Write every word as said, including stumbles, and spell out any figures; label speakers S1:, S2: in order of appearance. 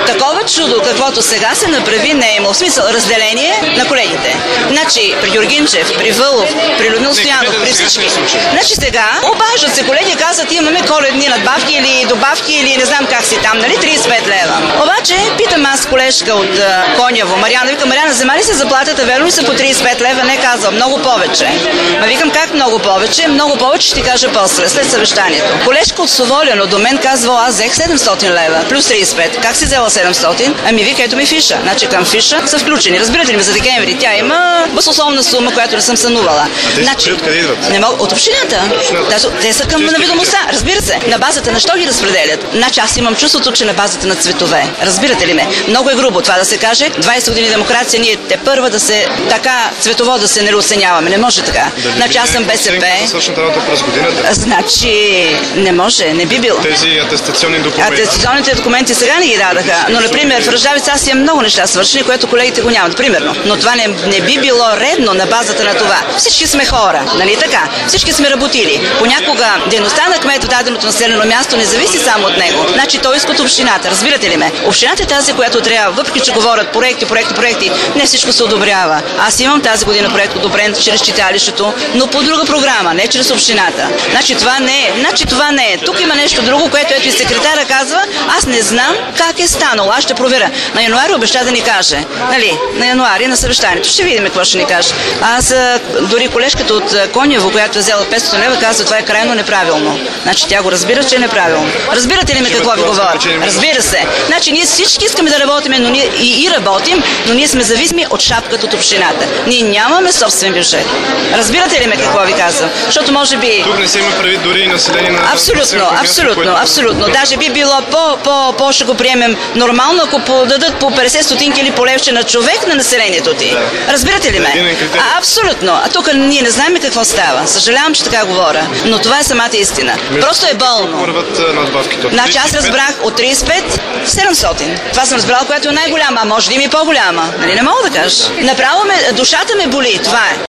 S1: Такова чудо, каквото сега се направи, не е имало. В смисъл, разделение на колегите. Значи, при Георгинчев, при Вълов, при Людмил Стоянов, при всички. Значи сега, обаждат се колеги, казват, имаме коледни надбавки или добавки, или не знам как си там, нали, тридесет и пет лева. Обаче, питам аз колежка от uh, Конево, Мариана, викам, Мариана, взема ли се заплатата, верно ли са по тридесет и пет лева? Не, казва, много повече. Ма викам, как много повече? Много повече ще ти кажа после, след съвещанието. Колежка от Соволяно до мен казва, аз взех седемстотин лева, плюс тридесет и пет. Как си взела седемстотин? Ами вика, ето ми фиша. Значи към фиша са включени. Разбирате ли ми, за декември тя има басословна сума, която не съм сънувала.
S2: А те значи, откъде идват?
S1: Не мога, от общината. Да, те са към на видимостта. Разбира се. На базата на що ги разпределят? Значи аз имам чувството, че на базата на цветове. Разбирате ли ме? Много е грубо това да се каже. двайсет години демокрация, ние те първа да се така цветово да се не оценяваме. Не може така.
S2: Да,
S1: значи аз съм БСП. Значи не може, не би било.
S2: Тези атестационни документи.
S1: Атестационните документи сега не ги дадаха. Но, например, в Ръжавица аз имам много неща свършени, което колегите го нямат. Примерно. Но това не, не би било редно на базата на това. Всички сме хора, нали така? Всички сме работили. Понякога дейността на кмет в даденото населено място не зависи само от него. Значи той иска от общината. Разбирате ли ме? Общината е тази, която трябва, въпреки че говорят проекти, проекти, проекти, не всичко се одобрява. Аз имам тази година проект одобрен чрез читалището, но по друга програма, не чрез общината. Значи това не е. Значи това не е. Тук има нещо друго, което ето и секретаря казва, аз не знам как е станало. Аз ще проверя. На януари обеща да ни каже. Нали? На януари на съвещанието. Ще видим какво ще ни каже. Аз дори колежката от Конево, която е взела петстотин лева, казва, това е крайно неправилно. Значи тя го разбира, че е неправилно. Разбирате ли ме какво ви говоря? Разбира се. Значи ние всички искаме да работим, но ние и, и работим, но ние сме зависими от шапката от общината. Ние нямаме собствен бюджет. Разбирате ли ме какво ви казвам? Защото може би...
S2: Тук не се има предвид дори и население на...
S1: Абсолютно, абсолютно, което... абсолютно. Даже би било по, по, по ще го приемем нормално, ако подадат по петдесет стотинки или по левче на човек на населението ти. Да. Разбирате ли ме? А, абсолютно. А тук ние не знаем какво става. Съжалявам, че така говоря. Но това е самата истина. Между просто е болно. Значи аз разбрах от тридесет и пет седемстотин. Това съм разбрала, което е най-голяма, а може да има и по-голяма. Нали не мога да кажа. Направо ме, душата ме боли. Това е.